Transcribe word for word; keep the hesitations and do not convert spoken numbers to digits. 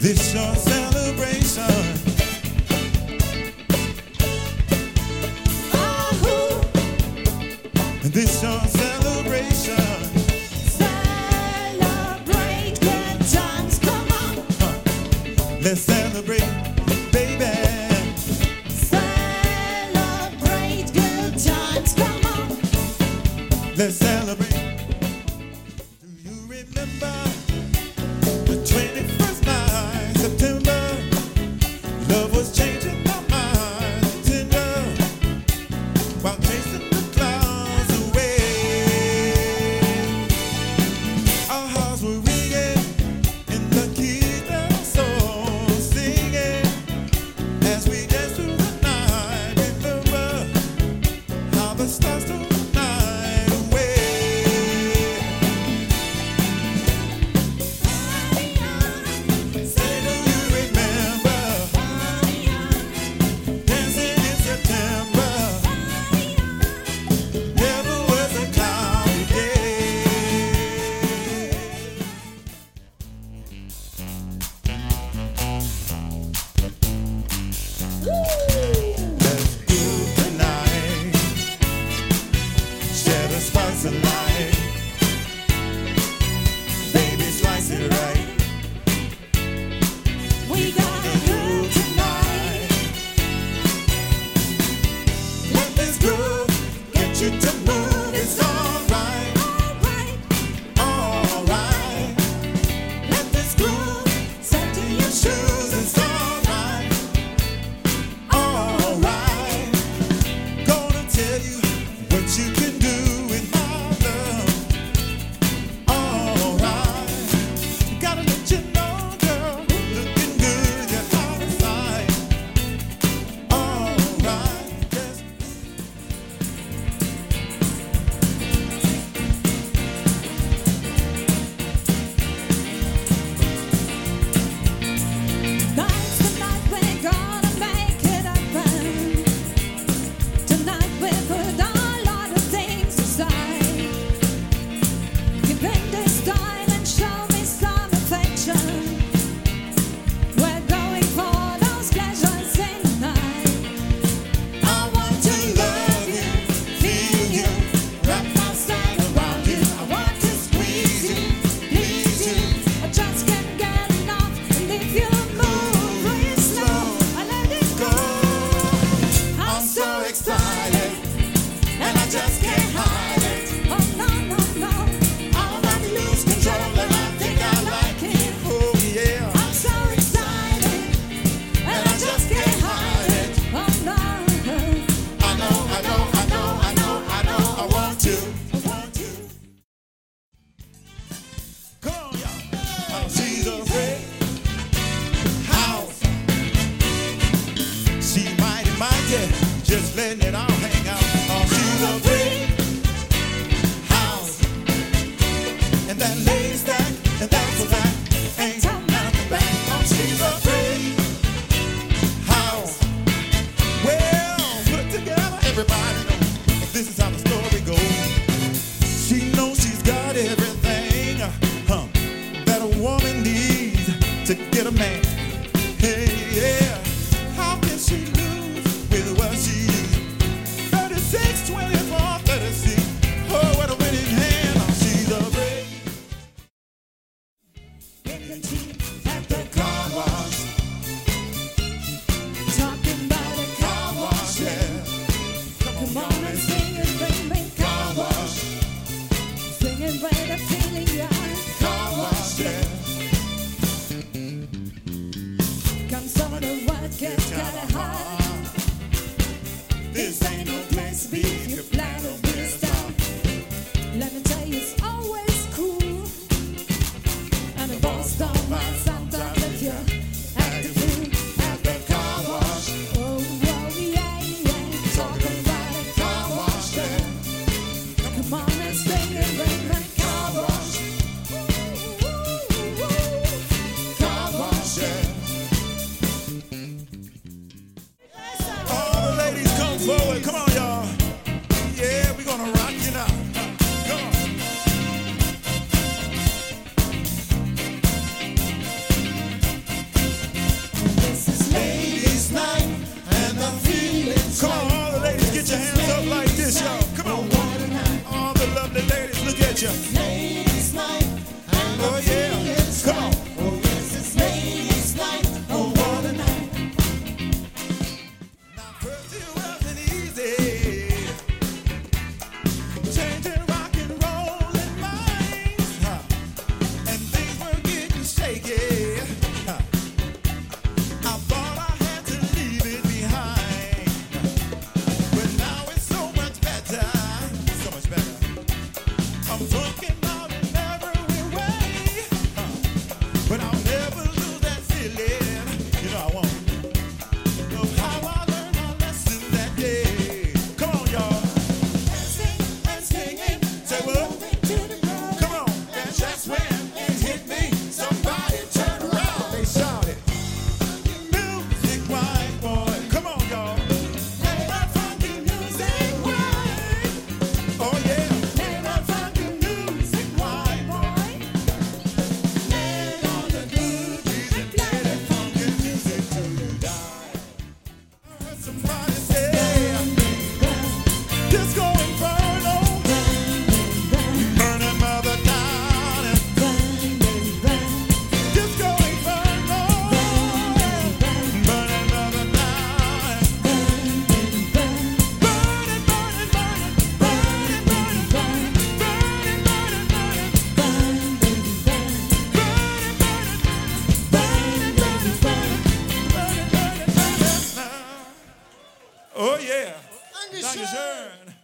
This your celebration. Oh, this your celebration. Celebrate good times, come on. Huh. Let's celebrate, baby. Celebrate good times, come on. Let's celebrate. Do you remember the twenty-first night, September? Love was changing my mind, tender, while chasing the clouds away. Our hearts were ringing in the keys of our souls, singing as we danced through the night. Remember how the stars stole the night away. Say, do you remember dancing in September? Never was a cloudy day. Let's groove tonight. Share the spice of life. Baby, slice it right. We gotta groove tonight. Let this groove get you to move. It's alright, Alright, alright. Let this groove set in your shoes. It's alright, alright. Gonna tell you what you can do with my love. Alright. Gotta let you know, girl, looking good, you're out of sight. Alright, yes. tonight's the night we're gonna make it happen. Tonight we put all other things aside. Give in this time and show me some affection. We're going for those pleasures in the night. I want to love you, feel you, wrap myself around you. I want to squeeze you, please you. I just can't get enough. And if you move real slow, I let it go. I'm so excited, and I just can't hide it. Oh no, no, no. I'm about to lose control, and I think I like it. Oh yeah, I'm so excited, and I just can't hide it. Oh no, I know, I know, I know, I know, I know. I want to, I want to. Come on, y'all. Oh, she's a great house. She mighty, mighty, just letting it all hang out. Oh, she's a great house, and that lays back, and that's a fact. Ain't nothing back. Oh, she's a great house. Well, put together, everybody knows this is how the story goes. She knows she's got everything, huh, that a woman needs to get a man. Hey, yeah. How can she lose with what she is? thirty-six, twenty-four, thirty-six. Oh, what a winning hand. Oh, she's a great. At the car wash, talking about a car wash, yeah. come on and sing it, baby. Car wash, Sing it with a feeling, yeah. car wash, yeah. Come some of the work gets kinda hard. This ain't no place to be if you plan to be a star. Let me tell you, it's always cool. And the boss don't mind Oh, yeah. Dankeschön. Dankeschön.